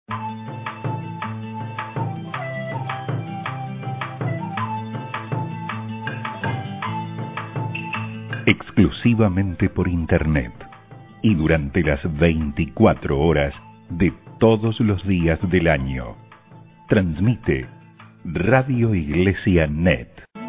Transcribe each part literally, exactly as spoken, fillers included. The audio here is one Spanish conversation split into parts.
Exclusivamente por Internet y durante las veinticuatro horas de todos los días del año. Transmite Radio Iglesia Net.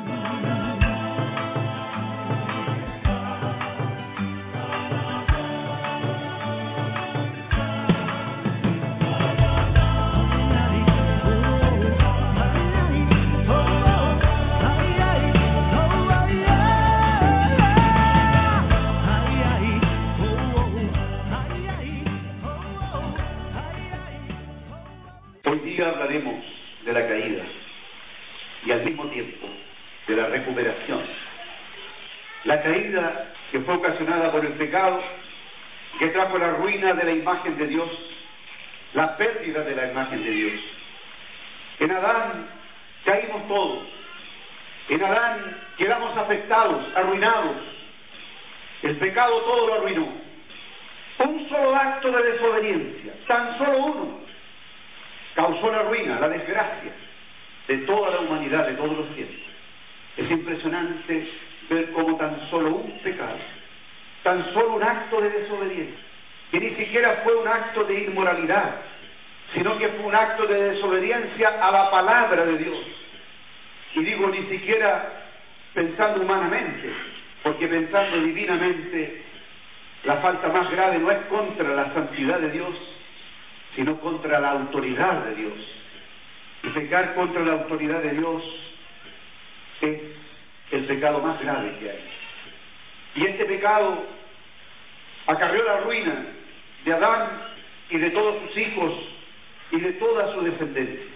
Que trajo la ruina de la imagen de Dios, la pérdida de la imagen de Dios. En Adán caímos todos, en Adán quedamos afectados, arruinados. El pecado todo lo arruinó. Un solo acto de desobediencia, tan solo uno, causó la ruina, la desgracia de toda la humanidad, de todos los tiempos. Es impresionante ver cómo tan solo un pecado, tan solo un acto de desobediencia, que ni siquiera fue un acto de inmoralidad, sino que fue un acto de desobediencia a la palabra de Dios. Y digo ni siquiera pensando humanamente, porque pensando divinamente, la falta más grave no es contra la santidad de Dios, sino contra la autoridad de Dios. Y pecar contra la autoridad de Dios es el pecado más grave que hay. Y este pecado acarreó la ruina de Adán y de todos sus hijos y de toda su descendencia.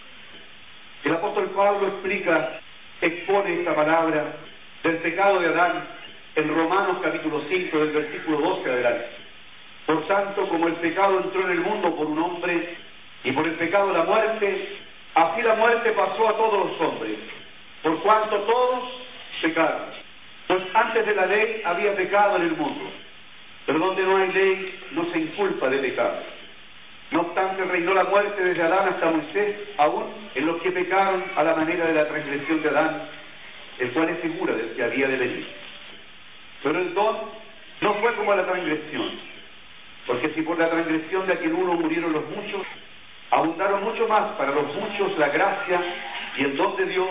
El apóstol Pablo explica, expone esta palabra del pecado de Adán en Romanos capítulo cinco, del versículo doce adelante. Por tanto, como el pecado entró en el mundo por un hombre, y por el pecado la muerte, así la muerte pasó a todos los hombres, por cuanto todos pecaron. Pues antes de la ley había pecado en el mundo, pero donde no hay ley no se inculpa de pecado. No obstante, reinó la muerte desde Adán hasta Moisés, aún en los que pecaron a la manera de la transgresión de Adán, el cual es figura del que había de venir. Pero el don no fue como la transgresión, porque si por la transgresión de aquel uno murieron los muchos, abundaron mucho más para los muchos la gracia y el don de Dios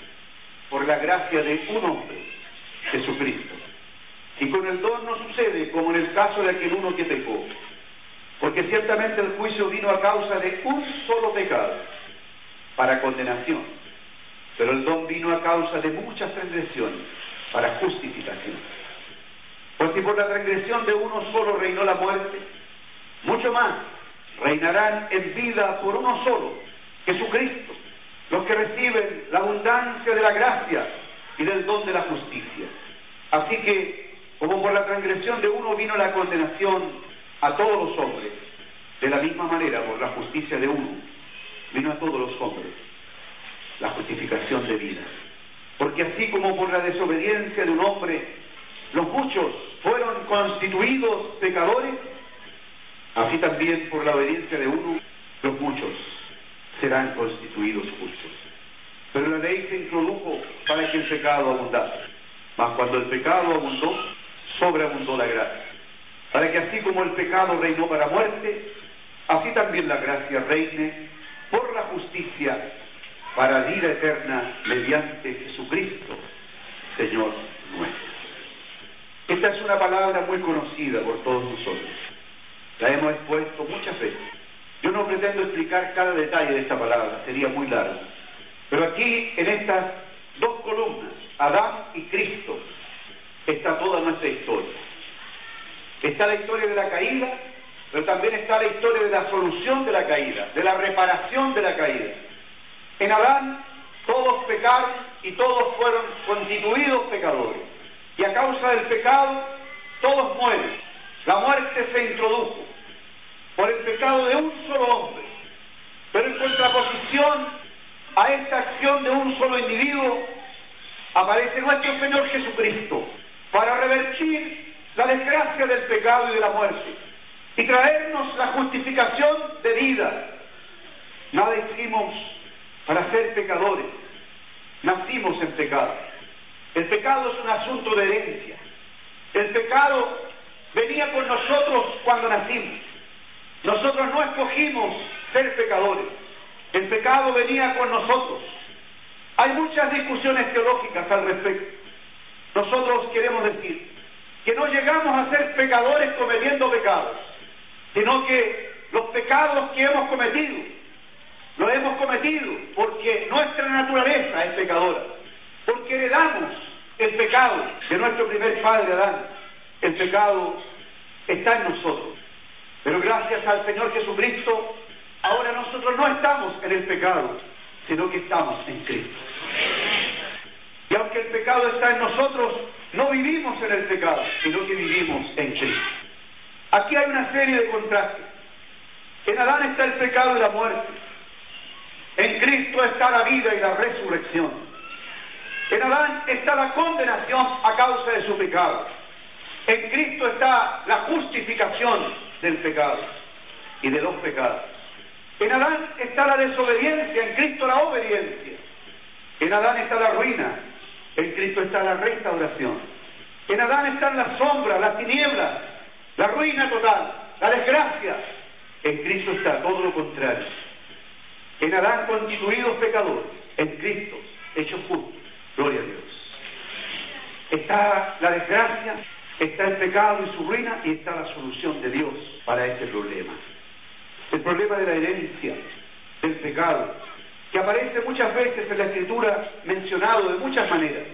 por la gracia de un hombre, Jesucristo. Y con el don no sucede como en el caso de aquel uno que pecó, porque ciertamente el juicio vino a causa de un solo pecado, para condenación, pero el don vino a causa de muchas transgresiones, para justificación. Pues si por la transgresión de uno solo reinó la muerte, mucho más reinarán en vida por uno solo, Jesucristo, los que reciben la abundancia de la gracia y del don de la justicia. Así que, como por la transgresión de uno vino la condenación a todos los hombres, de la misma manera por la justicia de uno vino a todos los hombres la justificación de vida. Porque así como por la desobediencia de un hombre los muchos fueron constituidos pecadores, así también por la obediencia de uno los muchos serán constituidos justos. Pero la ley se introdujo para que el pecado abundase, mas cuando el pecado abundó, sobreabundó la gracia, para que así como el pecado reinó para muerte, así también la gracia reine por la justicia para vida eterna mediante Jesucristo, Señor nuestro. Esta es una palabra muy conocida por todos nosotros. La hemos expuesto muchas veces. Yo no pretendo explicar cada detalle de esta palabra, sería muy largo. Pero aquí, en estas dos columnas, Adán y Cristo, está toda nuestra historia. Está la historia de la caída, pero también está la historia de la solución de la caída, de la reparación de la caída. En Adán todos pecaron y todos fueron constituidos pecadores. Y a causa del pecado, todos mueren. La muerte se introdujo por el pecado de un solo hombre. Pero en contraposición a esta acción de un solo individuo, aparece nuestro Señor Jesucristo para revertir la desgracia del pecado y de la muerte y traernos la justificación de vida Nada hicimos para ser pecadores. Nacimos en pecado. El pecado es un asunto de herencia. El pecado venía con nosotros cuando nacimos. Nosotros no escogimos ser pecadores. El pecado venía con nosotros. Hay muchas discusiones teológicas al respecto. Nosotros queremos decir que no llegamos a ser pecadores cometiendo pecados, sino que los pecados que hemos cometido, los hemos cometido porque nuestra naturaleza es pecadora, porque heredamos el pecado de nuestro primer padre Adán. El pecado está en nosotros, pero gracias al Señor Jesucristo, ahora nosotros no estamos en el pecado, sino que estamos en Cristo. Y aunque el pecado está en nosotros, no vivimos en el pecado, sino que vivimos en Cristo. Aquí hay una serie de contrastes. En Adán está el pecado y la muerte. En Cristo está la vida y la resurrección. En Adán está la condenación a causa de su pecado. En Cristo está la justificación del pecado y de los pecados. En Adán está la desobediencia, en Cristo la obediencia. En Adán está la ruina, en Cristo está la restauración. En Adán están las sombras, las tinieblas, la ruina total, la desgracia. En Cristo está todo lo contrario. En Adán constituidos pecadores, en Cristo hechos justos. Gloria a Dios. Está la desgracia, está el pecado y su ruina, y está la solución de Dios para este problema. El problema de la herencia del pecado, que aparece muchas veces en la Escritura mencionado de muchas maneras.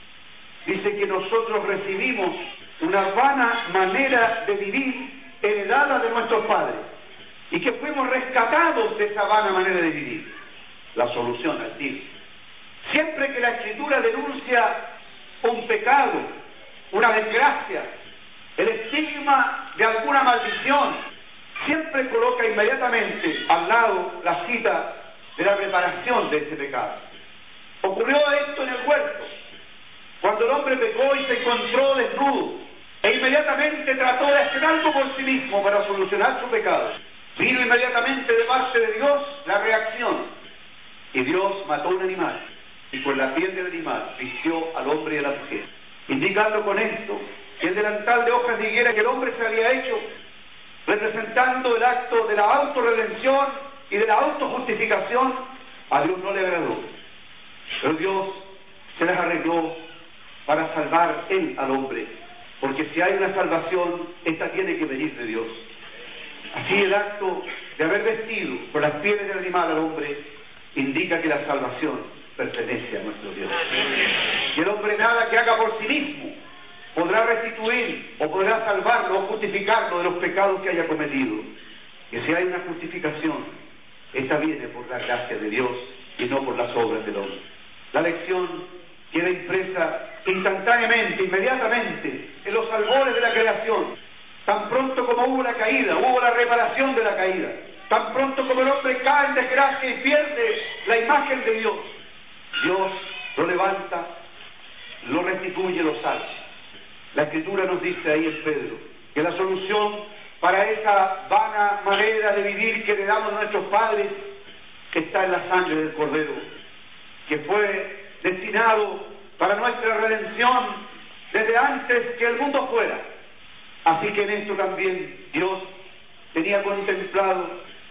Dice que nosotros recibimos una vana manera de vivir heredada de nuestros padres y que fuimos rescatados de esa vana manera de vivir. La solución al tiro. Siempre que la Escritura denuncia un pecado, una desgracia, el estigma de alguna maldición, siempre coloca inmediatamente al lado la cita de la reparación de ese pecado. Ocurrió esto en el huerto, cuando el hombre pecó y se encontró desnudo, e inmediatamente trató de hacer algo por sí mismo para solucionar su pecado. Vino inmediatamente de parte de Dios la reacción, y Dios mató un animal, y con la piel del animal vistió al hombre y a la mujer, indicando con esto que el delantal de hojas de higuera que el hombre se había hecho, representando el acto de la autorredención y de la autojustificación, a Dios no le agradó. Pero Dios se las arregló para salvar Él al hombre, porque si hay una salvación, esta tiene que venir de Dios. Así el acto de haber vestido con las pieles del animal al hombre indica que la salvación pertenece a nuestro Dios. Y el hombre nada que haga por sí mismo podrá restituir o podrá salvarlo o justificarlo de los pecados que haya cometido. Que si hay una justificación, esta viene por la gracia de Dios y no por las obras del hombre. La lección queda impresa instantáneamente, inmediatamente, en los albores de la creación. Tan pronto como hubo la caída, hubo la reparación de la caída. Tan pronto como el hombre cae en desgracia y pierde la imagen de Dios, Dios lo levanta, lo restituye, lo salva. La Escritura nos dice ahí en Pedro que la solución para esa vana manera de vivir que heredamos nuestros padres está en la sangre del Cordero, que fue destinado para nuestra redención desde antes que el mundo fuera. Así que en esto también Dios tenía contemplado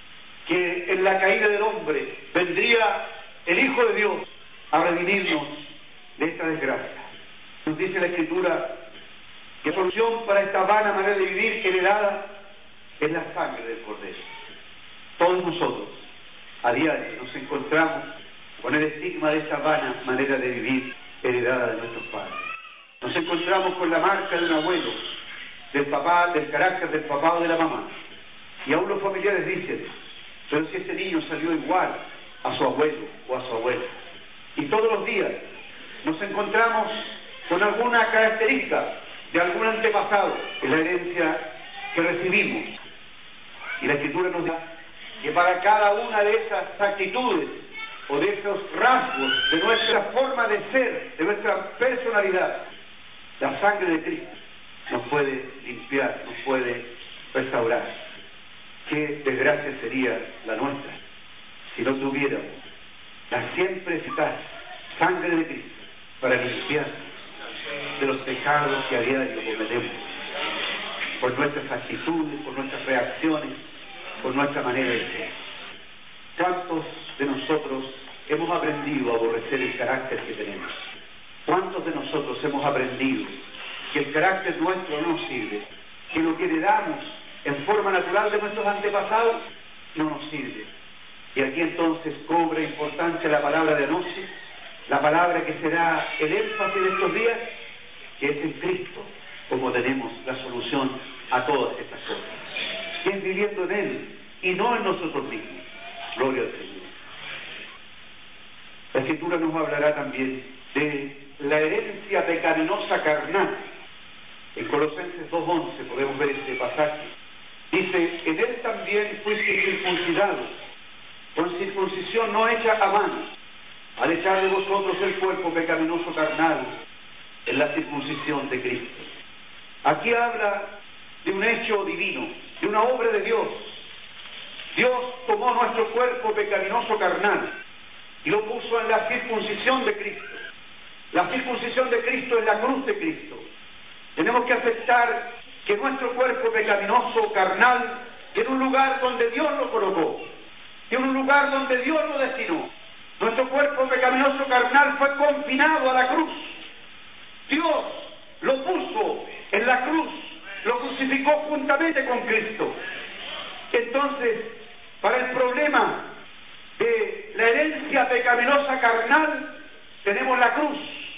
que en la caída del hombre vendría el Hijo de Dios a redimirnos de esta desgracia. Nos dice la Escritura que la solución para esta vana manera de vivir heredada es la sangre del Cordero. Todos nosotros a diario nos encontramos con el estigma de esa vana manera de vivir heredada de nuestros padres. Nos encontramos con la marca de un abuelo, del papá, del carácter del papá o de la mamá. Y aún los familiares dicen, pero si ese niño salió igual a su abuelo o a su abuela. Y todos los días nos encontramos con alguna característica de algún antepasado en la herencia que recibimos. Y la Escritura nos da que para cada una de esas actitudes o de esos rasgos de nuestra forma de ser, de nuestra personalidad, la sangre de Cristo nos puede limpiar, nos puede restaurar. Qué desgracia sería la nuestra si no a diario cometemos, por nuestras actitudes, por nuestras reacciones, por nuestra manera de ser. ¿Cuántos de nosotros hemos aprendido a aborrecer el carácter que tenemos? ¿Cuántos de nosotros hemos aprendido que el carácter nuestro no nos sirve, que lo que heredamos en forma natural de nuestros antepasados no nos sirve? Y aquí entonces cobra importancia la palabra de anoche, la palabra que será el énfasis de estos días, que es en Cristo, como tenemos la solución a todas estas cosas, que es viviendo en Él y no en nosotros mismos. Gloria al Señor. La Escritura nos hablará también de la herencia pecaminosa carnal. En Colosenses dos once podemos ver este pasaje. Dice: en Él también fuisteis circuncidados, con circuncisión no hecha a mano, al echar de vosotros el cuerpo pecaminoso carnal en la circuncisión de Cristo. Aquí habla de un hecho divino, de una obra de Dios. Dios tomó nuestro cuerpo pecaminoso carnal y lo puso en la circuncisión de Cristo. La circuncisión de Cristo es la cruz de Cristo. Tenemos que aceptar que nuestro cuerpo pecaminoso carnal tiene un lugar donde Dios lo colocó, tiene un lugar donde Dios lo destinó. Nuestro cuerpo pecaminoso carnal fue confinado a la cruz. Dios lo puso en la cruz, lo crucificó juntamente con Cristo. Entonces, para el problema de la herencia pecaminosa carnal, tenemos la cruz.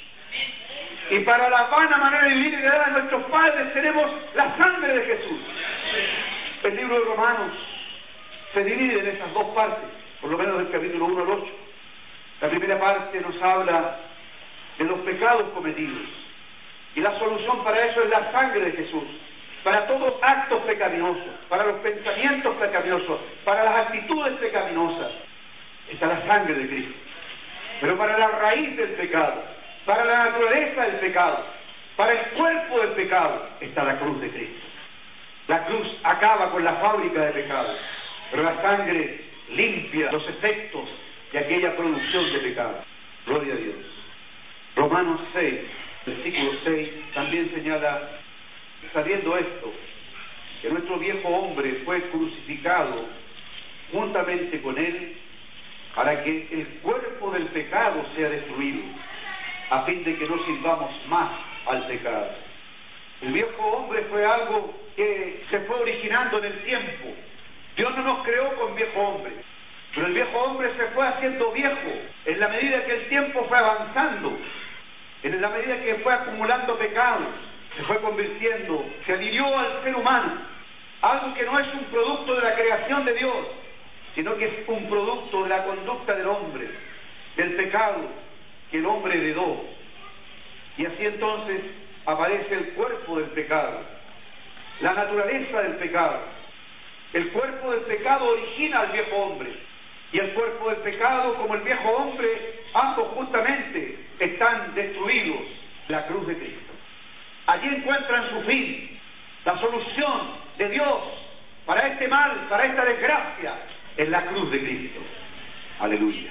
Y para la vana manera de vivir y de dar a nuestros padres, tenemos la sangre de Jesús. El libro de Romanos se divide en esas dos partes, por lo menos del capítulo uno al ocho. La primera parte nos habla de los pecados cometidos, y la solución para eso es la sangre de Jesús. Para todos actos pecaminosos, para los pensamientos pecaminosos, para las actitudes pecaminosas, está la sangre de Cristo. Pero para la raíz del pecado, para la naturaleza del pecado, para el cuerpo del pecado, está la cruz de Cristo. La cruz acaba con la fábrica de pecado, pero la sangre limpia los efectos de aquella producción de pecado. Gloria a Dios. Romanos seis, versículo seis, también señala: sabiendo esto, que nuestro viejo hombre fue crucificado juntamente con él, para que el cuerpo del pecado sea destruido, a fin de que no sirvamos más al pecado. El viejo hombre fue algo que se fue originando en el tiempo. Dios no nos creó con viejo hombre, pero el viejo hombre se fue haciendo viejo en la medida que el tiempo fue avanzando, en la medida que fue acumulando pecados, se fue convirtiendo, se adhirió al ser humano, algo que no es un producto de la creación de Dios, sino que es un producto de la conducta del hombre, del pecado que el hombre heredó. Y así entonces aparece el cuerpo del pecado, la naturaleza del pecado. El cuerpo del pecado origina al viejo hombre, y el cuerpo del pecado, como el viejo hombre, ambos justamente están destruidos en la cruz de Cristo. Allí encuentran su fin, la solución de Dios para este mal, para esta desgracia, en la cruz de Cristo. Aleluya.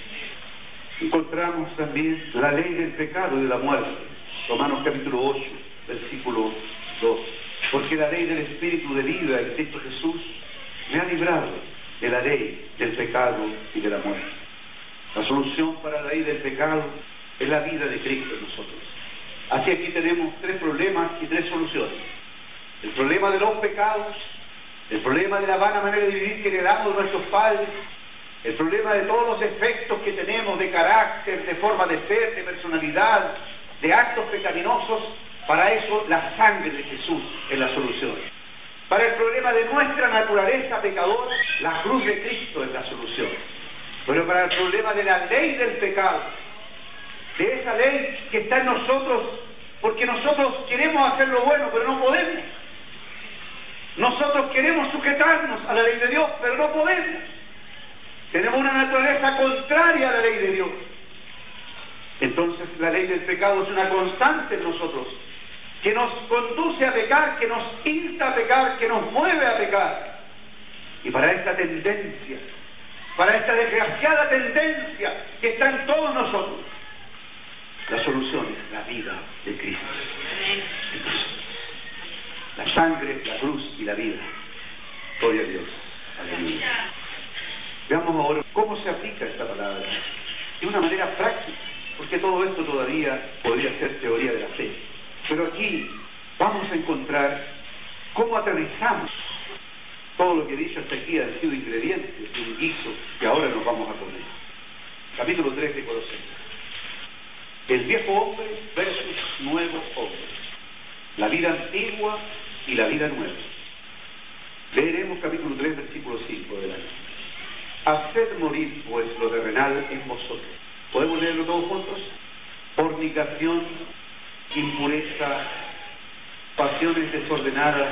Encontramos también la ley del pecado y de la muerte. Romanos capítulo ocho, versículo dos. Porque la ley del Espíritu de vida en Cristo Jesús me ha librado de la ley del pecado y de la muerte. La solución para la ley del pecado es la vida de Cristo en nosotros. Así aquí tenemos tres problemas y tres soluciones. El problema de los pecados, el problema de la vana manera de vivir que heredamos de nuestros padres, el problema de todos los defectos que tenemos de carácter, de forma de ser, de personalidad, de actos pecaminosos. Para eso la sangre de Jesús es la solución. Para el problema de nuestra naturaleza pecadora, la cruz de Cristo es la solución. Pero para el problema de la ley del pecado, de esa ley que está en nosotros, porque nosotros queremos hacer lo bueno, pero no podemos. Nosotros queremos sujetarnos a la ley de Dios, pero no podemos. Tenemos una naturaleza contraria a la ley de Dios. Entonces la ley del pecado es una constante en nosotros, que nos conduce a pecar, que nos insta a pecar, que nos mueve a pecar. Y para esta tendencia, para esta desgraciada tendencia que está en todos nosotros, la solución es la vida de Cristo. sangre, la cruz y la vida. Gloria a Dios. Aleluya. Veamos ahora cómo se aplica esta palabra de una manera práctica, porque todo esto todavía podría ser teoría de la fe. Pero aquí vamos a encontrar cómo aterrizamos todo lo que he dicho hasta aquí han sido ingredientes de un guiso que ahora nos vamos a comer. Capítulo tres de Colosenses. El viejo hombre versus nuevo hombre. La vida antigua y la vida nueva. Leeremos capítulo tres, versículo cinco del año. Haced morir pues lo terrenal en vosotros. ¿Podemos leerlo todos juntos? Fornicación, impureza, pasiones desordenadas,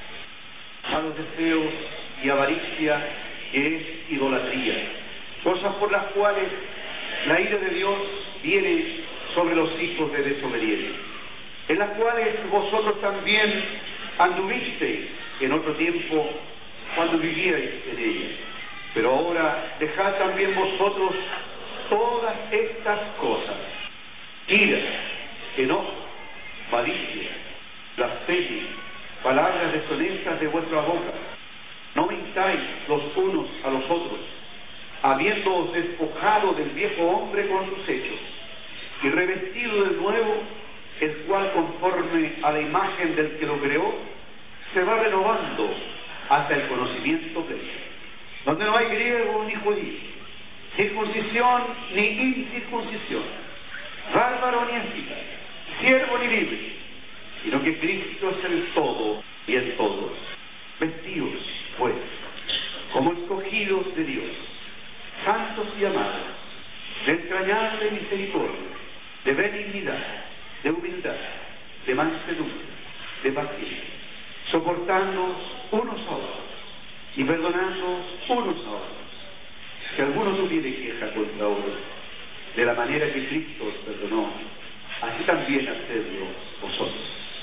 malos deseos y avaricia, que es idolatría. Cosas por las cuales la ira de Dios viene sobre los hijos de desobediencia, en las cuales vosotros también anduvisteis en otro tiempo cuando vivíais en ellas. Pero ahora dejad también vosotros todas estas cosas: ira, enojo, malicia, blasfemia, palabras deshonestas de vuestra boca. No mintáis los unos a los otros, habiéndoos despojado del viejo hombre con sus hechos, y revestido del nuevo, el cual conforme a la imagen del que lo creó, se va renovando hasta el conocimiento pleno, donde no hay griego ni judío, circuncisión ni incircuncisión, bárbaro ni escita, siervo ni libre, sino que Cristo es el todo y en todos. Vestidos, pues, como escogidos de Dios, santos y amados, de entrañable misericordia, de benignidad, de humildad, de mansedumbre, de paciencia, soportándonos unos a otros y perdonándonos unos a otros. Si alguno tuviere queja contra otro, de la manera que Cristo os perdonó, así también hacedlo vosotros.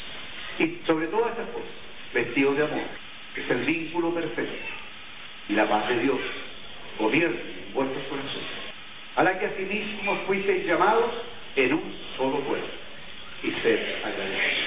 Y sobre todas estas cosas, vestidos de amor, que es el vínculo perfecto, y la paz de Dios gobierne en vuestros corazones, a la que asimismo fuisteis llamados en un solo cuerpo, y sed agradecidos.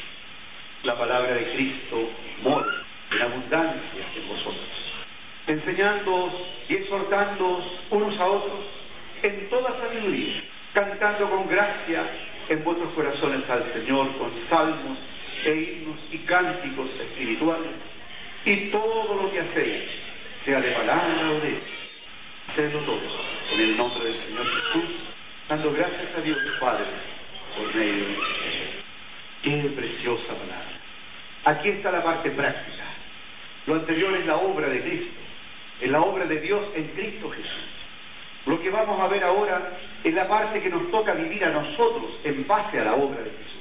La palabra de Cristo mora en abundancia en vosotros, enseñándoos y exhortándoos unos a otros en toda sabiduría, cantando con gracia en vuestros corazones al Señor con salmos e himnos y cánticos espirituales, y todo lo que hacéis, sea de palabra o de hecho, hacedlo todo en el nombre del Señor Jesús, dando gracias a Dios el Padre por medio de Cristo. Qué preciosa palabra. Aquí está la parte práctica. Lo anterior es la obra de Cristo, es la obra de Dios en Cristo Jesús. Lo que vamos a ver ahora es la parte que nos toca vivir a nosotros en base a la obra de Jesús.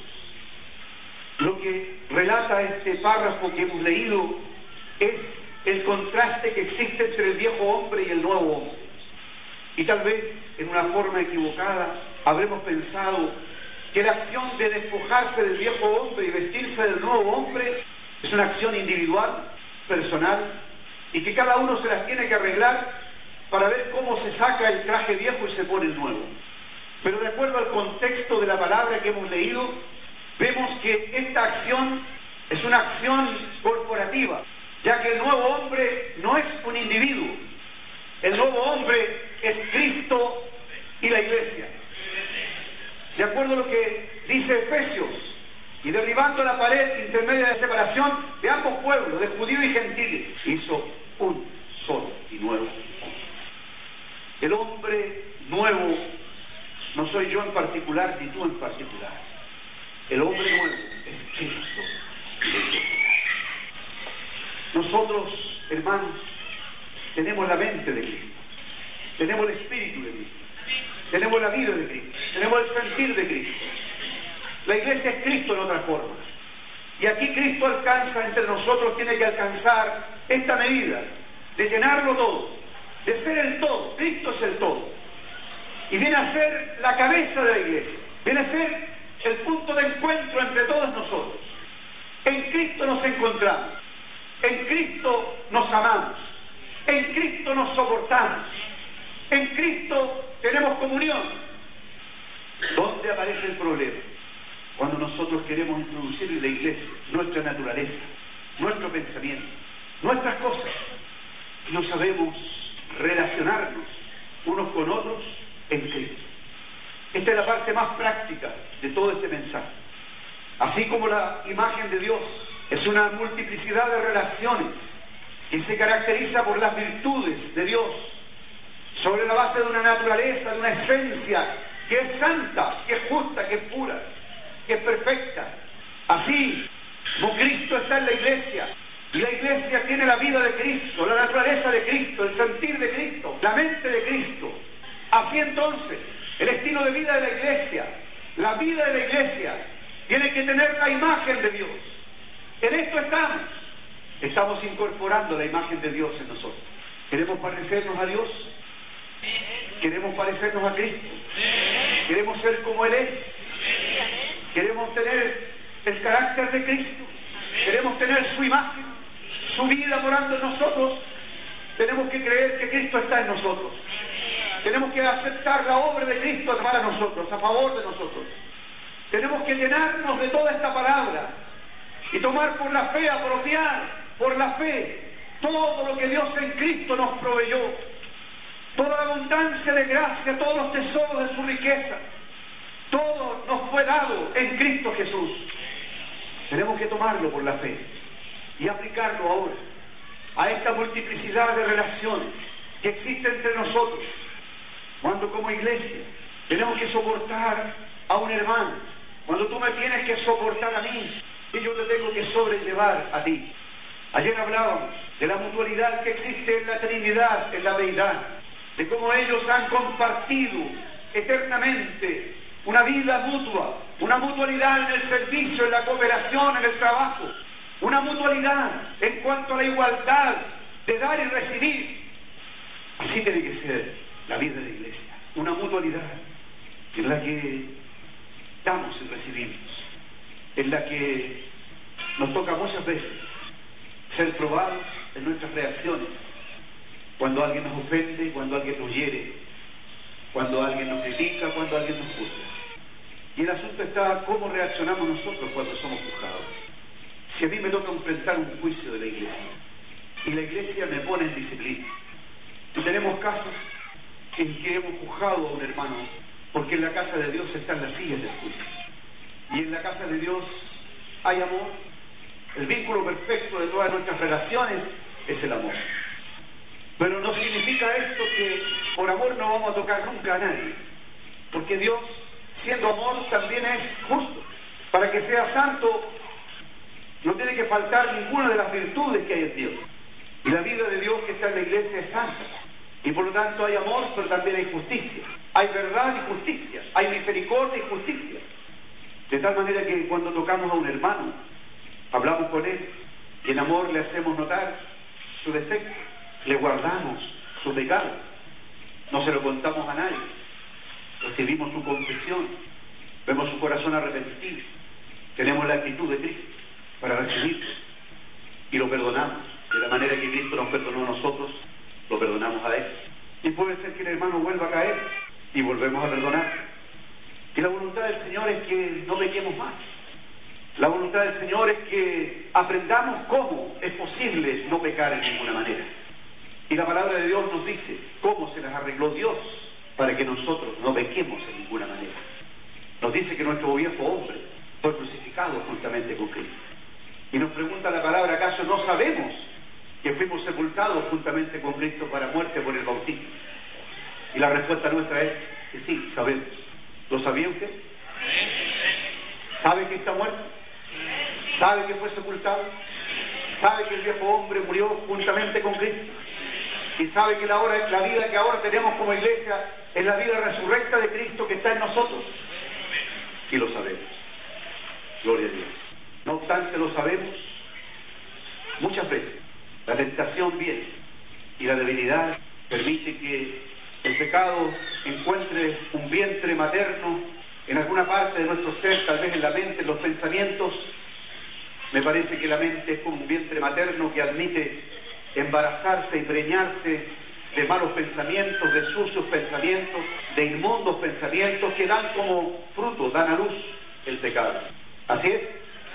Lo que relata este párrafo que hemos leído es el contraste que existe entre el viejo hombre y el nuevo hombre. Y tal vez, en una forma equivocada, habremos pensado que la acción de despojarse del viejo hombre y vestirse del nuevo hombre es una acción individual, personal, y que cada uno se las tiene que arreglar para ver cómo se saca el traje viejo y se pone el nuevo. Pero de acuerdo al contexto de la palabra que hemos leído, vemos que esta acción es una acción corporativa, ya que el nuevo hombre no es un individuo. El nuevo hombre es Cristo y la iglesia. De acuerdo a lo que dice Efesios, y derribando la pared intermedia de separación de ambos pueblos, de judíos y gentiles, hizo un solo y nuevo hombre. El hombre nuevo no soy yo en particular, ni tú en particular. El hombre nuevo es Cristo y la iglesia. Nosotros, hermanos, tenemos la mente de Cristo, tenemos el espíritu de Cristo, tenemos la vida de Cristo, tenemos el sentir de Cristo. La iglesia es Cristo en otra forma. Y aquí Cristo alcanza entre nosotros, tiene que alcanzar esta medida de llenarlo todo, de ser el todo. Cristo es el todo. Y viene a ser la cabeza de la iglesia, viene a ser el punto de encuentro entre todos nosotros. En Cristo nos encontramos, en Cristo nos amamos, en Cristo nos soportamos, en Cristo tenemos comunión. ¿Dónde aparece el problema? Cuando nosotros queremos introducir en la iglesia nuestra naturaleza, nuestro pensamiento, nuestras cosas. No sabemos relacionarnos unos con otros en Cristo. Esta es la parte más práctica de todo este mensaje. Así como la imagen de Dios es una multiplicidad de relaciones que se caracteriza por las virtudes de Dios, sobre la base de una naturaleza, de una esencia que es santa, que es justa, que es pura, que es perfecta. Así como Cristo está en la iglesia, y la iglesia tiene la vida de Cristo, la naturaleza de Cristo, el sentir de Cristo, la mente de Cristo. Así entonces, el estilo de vida de la iglesia, la vida de la iglesia, tiene que tener la imagen de Dios. En esto estamos. Estamos incorporando la imagen de Dios en nosotros. ¿Queremos parecernos a Dios? ¿Queremos parecernos a Cristo? ¿Queremos ser como Él es? ¿Queremos tener el carácter de Cristo? ¿Queremos tener su imagen, su vida morando en nosotros? Tenemos que creer que Cristo está en nosotros. Tenemos que aceptar la obra de Cristo para nosotros, a favor de nosotros. Tenemos que llenarnos de toda esta palabra y tomar por la fe, apropiar por la fe todo lo que Dios en Cristo nos proveyó, toda la abundancia de gracia, todos los tesoros de su riqueza. Todo nos fue dado en Cristo Jesús. Tenemos que tomarlo por la fe y aplicarlo ahora a esta multiplicidad de relaciones que existe entre nosotros. Cuando como iglesia tenemos que soportar a un hermano, cuando tú me tienes que soportar a mí y yo te tengo que sobrellevar a ti. Ayer hablábamos de la mutualidad que existe en la Trinidad, en la deidad, de cómo ellos han compartido eternamente una vida mutua, una mutualidad en el servicio, en la cooperación, en el trabajo, una mutualidad en cuanto a la igualdad de dar y recibir. Así tiene que ser la vida de la iglesia, una mutualidad en la que damos y recibimos, en la que nos toca muchas veces ser probados en nuestras reacciones, cuando alguien nos ofende, cuando alguien nos hiere, cuando alguien nos critica, cuando alguien nos juzga. Y el asunto está cómo reaccionamos nosotros cuando somos juzgados. Si a mí me toca enfrentar un juicio de la iglesia y la iglesia me pone en disciplina, y tenemos casos en que hemos juzgado a un hermano porque en la casa de Dios están las sillas del juicio y en la casa de Dios hay amor. El vínculo perfecto de todas nuestras relaciones es el amor. Pero no significa esto que por amor no vamos a tocar nunca a nadie, porque Dios, siendo amor, también es justo. Para que sea santo no tiene que faltar ninguna de las virtudes que hay en Dios, y la vida de Dios que está en la iglesia es santa, y por lo tanto hay amor, pero también hay justicia, hay verdad y justicia, hay misericordia y justicia, de tal manera que cuando tocamos a un hermano hablamos con él y en amor le hacemos notar su defecto, le guardamos su pecado, no se lo contamos a nadie, recibimos su confesión, vemos su corazón arrepentido, tenemos la actitud de Cristo para recibirlo y lo perdonamos de la manera que Cristo nos perdonó a nosotros, lo perdonamos a él. Y puede ser que el hermano vuelva a caer y volvemos a perdonar. Y la voluntad del Señor es que no pequemos más. La voluntad del Señor es que aprendamos cómo es posible no pecar en ninguna manera. Y la palabra de Dios nos dice cómo se las arregló Dios para que nosotros no pequemos en ninguna manera. Nos dice que nuestro viejo hombre fue crucificado juntamente con Cristo. Y nos pregunta la palabra, ¿acaso no sabemos que fuimos sepultados juntamente con Cristo para muerte por el bautismo? Y la respuesta nuestra es que sí, sabemos. ¿Lo sabía usted? ¿Sabe que está muerto? ¿Sabe que fue sepultado? ¿Sabe que el viejo hombre murió juntamente con Cristo? ¿Y sabe que la, hora, la vida que ahora tenemos como iglesia es la vida resurrecta de Cristo que está en nosotros? Y lo sabemos. Gloria a Dios. No obstante lo sabemos, muchas veces la tentación viene y la debilidad permite que el pecado encuentre un vientre materno en alguna parte de nuestro ser, tal vez en la mente, en los pensamientos. Me parece que la mente es como un vientre materno que admite embarazarse y preñarse de malos pensamientos, de sucios pensamientos, de inmundos pensamientos que dan como fruto, dan a luz el pecado. ¿Así es?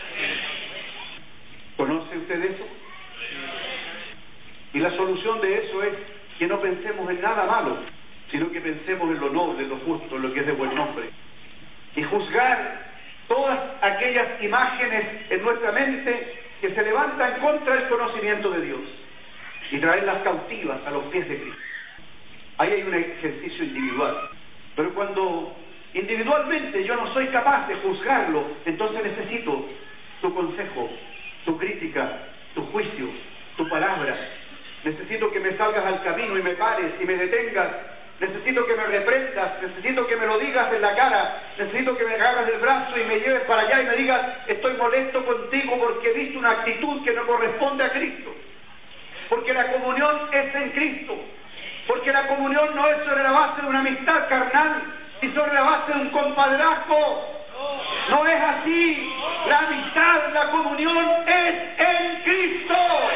¿Conoce usted eso? Y la solución de eso es que no pensemos en nada malo, sino que pensemos en lo noble, en lo justo, en lo que es de buen nombre. Y juzgar todas aquellas imágenes en nuestra mente que se levantan contra el conocimiento de Dios y traerlas cautivas a los pies de Cristo. Ahí hay un ejercicio individual. Pero cuando individualmente yo no soy capaz de juzgarlo, entonces necesito tu consejo, tu crítica, tu juicio, tu palabra. Necesito que me salgas al camino y me pares y me detengas. Necesito que me reprendas, necesito que me lo digas en la cara, necesito que me agarres del brazo y me lleves para allá y me digas, estoy molesto contigo porque he visto una actitud que no corresponde a Cristo. Porque la comunión es en Cristo. Porque la comunión no es sobre la base de una amistad carnal, ni sobre la base de un compadrazgo. No es así. La amistad, la comunión es en Cristo.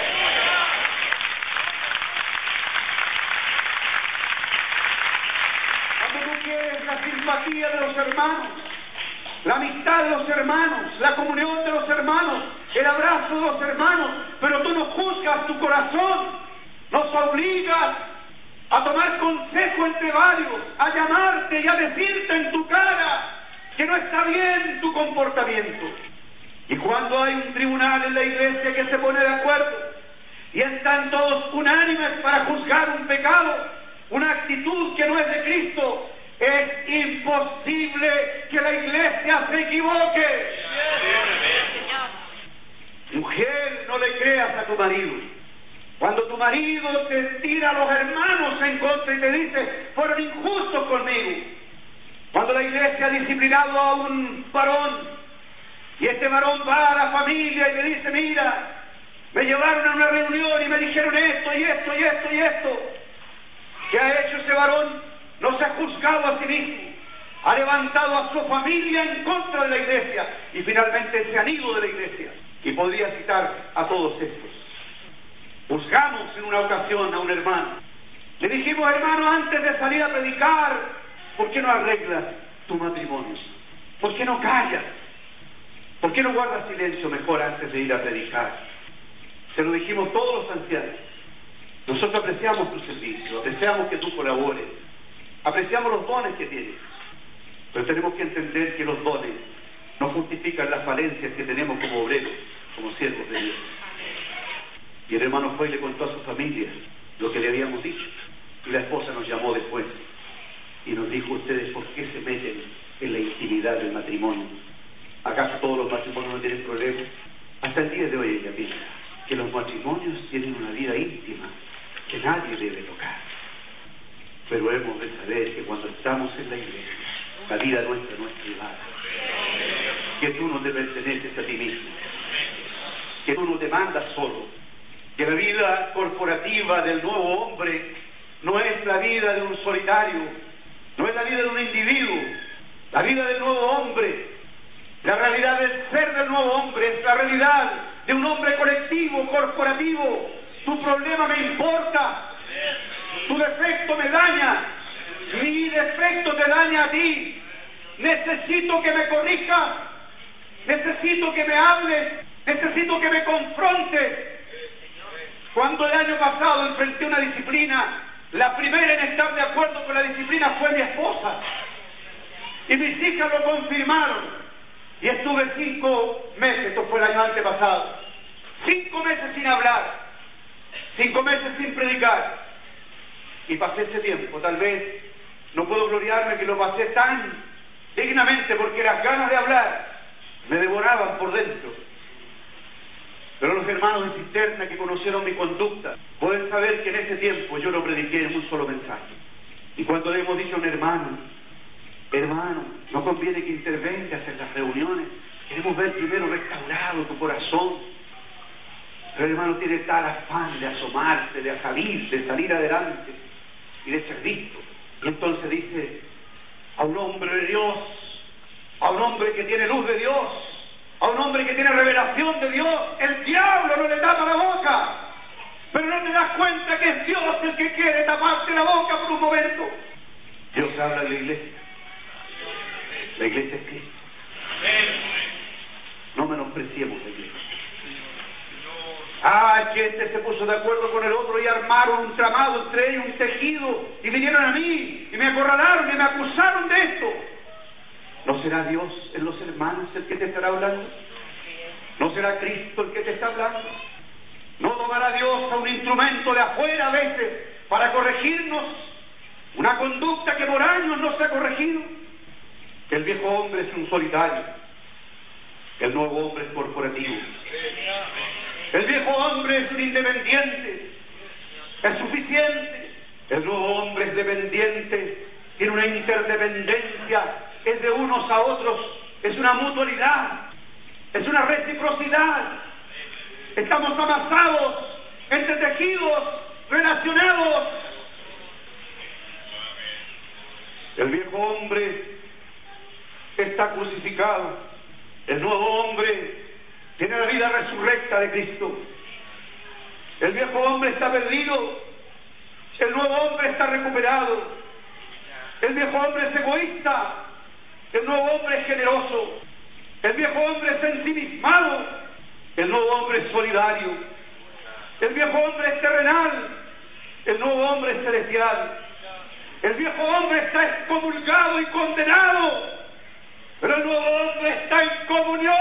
La simpatía de los hermanos, la amistad de los hermanos, la comunión de los hermanos, el abrazo de los hermanos, pero tú no juzgas tu corazón, nos obligas a tomar consejo entre varios, a llamarte y a decirte en tu cara que no está bien tu comportamiento. Y cuando hay un tribunal en la iglesia que se pone de acuerdo y están todos unánimes para juzgar un pecado, una actitud que no es de Cristo, es imposible que la iglesia se equivoque. Mujer, no le creas a tu marido. Cuando tu marido te tira a los hermanos en contra y te dice, fueron injustos conmigo. Cuando la iglesia ha disciplinado a un varón y este varón va a la familia y le dice, mira, me llevaron a una reunión y me dijeron esto y esto y esto y esto. ¿Qué ha hecho ese varón? No se ha juzgado a sí mismo, ha levantado a su familia en contra de la iglesia y finalmente se han ido de la iglesia. Y podría citar a todos estos. Juzgamos en una ocasión a un hermano. Le dijimos, hermano, antes de salir a predicar, ¿por qué no arreglas tu matrimonio? ¿Por qué no callas? ¿Por qué no guardas silencio mejor antes de ir a predicar? Se lo dijimos todos los ancianos. Nosotros apreciamos tu servicio, apreciamos que tú colabores. Apreciamos los dones que tienes, pero tenemos que entender que los dones no justifican las falencias que tenemos como obreros, como siervos de Dios. Y el hermano fue y le contó a su familia lo que le habíamos dicho. Y la esposa nos llamó después y nos dijo, ustedes, ¿por qué se meten en la intimidad del matrimonio? ¿Acaso todos los matrimonios no tienen problemas? Hasta el día de hoy ella piensa que los matrimonios tienen una vida íntima que nadie debe tocar. Pero hemos de saber que cuando estamos en la iglesia, la vida nuestra no es privada. Que tú no te perteneces a ti mismo. Que tú no te mandas solo. Que la vida corporativa del nuevo hombre no es la vida de un solitario, no es la vida de un individuo. La vida del nuevo hombre, la realidad del ser del nuevo hombre es la realidad de un hombre colectivo, corporativo. Tu problema me importa. Tu defecto me daña, mi defecto te daña a ti. Necesito que me corrijas, necesito que me hables, necesito que me confrontes. Cuando el año pasado enfrenté una disciplina, la primera en estar de acuerdo con la disciplina fue mi esposa. Y mis hijas lo confirmaron. Y estuve cinco meses, esto fue el año antepasado, cinco meses sin hablar, cinco meses sin predicar. Y pasé ese tiempo, tal vez no puedo gloriarme que lo pasé tan dignamente porque las ganas de hablar me devoraban por dentro. Pero los hermanos de cisterna que conocieron mi conducta pueden saber que en ese tiempo yo no prediqué en un solo mensaje. Y cuando le hemos dicho a un hermano, hermano, no conviene que intervengas en las reuniones, queremos ver primero restaurado tu corazón. Pero el hermano tiene tal afán de asomarse, de salir, de salir adelante y de ser visto. Y entonces dice, a un hombre de Dios, a un hombre que tiene luz de Dios, a un hombre que tiene revelación de Dios, el diablo no le tapa la boca. Pero no te das cuenta que es Dios el que quiere taparte la boca por un momento. Dios habla de la iglesia. La iglesia es Cristo. corregido y vinieron a mí y me acorralaron y me acusaron de esto. ¿No será Dios en los hermanos el que te estará hablando? ¿No será Cristo el que te está hablando? ¿No tomará Dios a un instrumento de afuera a veces para corregirnos una conducta que por años no se ha corregido? El viejo hombre es un solitario, el nuevo hombre es corporativo. El viejo hombre es un independiente, es suficiente. El nuevo hombre es dependiente, tiene una interdependencia, es de unos a otros, es una mutualidad, es una reciprocidad. Estamos amasados, entretejidos, relacionados. El viejo hombre está crucificado, el nuevo hombre tiene la vida resurrecta de Cristo. El viejo hombre está perdido, el nuevo hombre está recuperado. El viejo hombre es egoísta, el nuevo hombre es generoso. El viejo hombre es ensimismado, el nuevo hombre es solidario. El viejo hombre es terrenal, el nuevo hombre es celestial. El viejo hombre está excomulgado y condenado, pero el nuevo hombre está en comunión.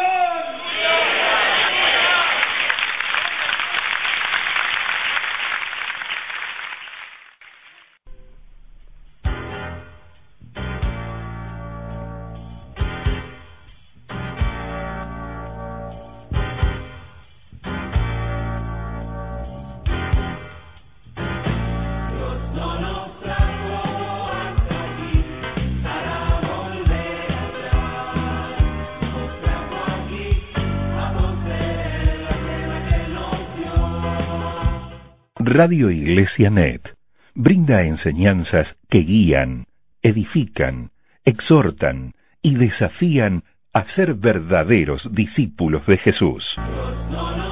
Radio Iglesia Net brinda enseñanzas que guían, edifican, exhortan y desafían a ser verdaderos discípulos de Jesús.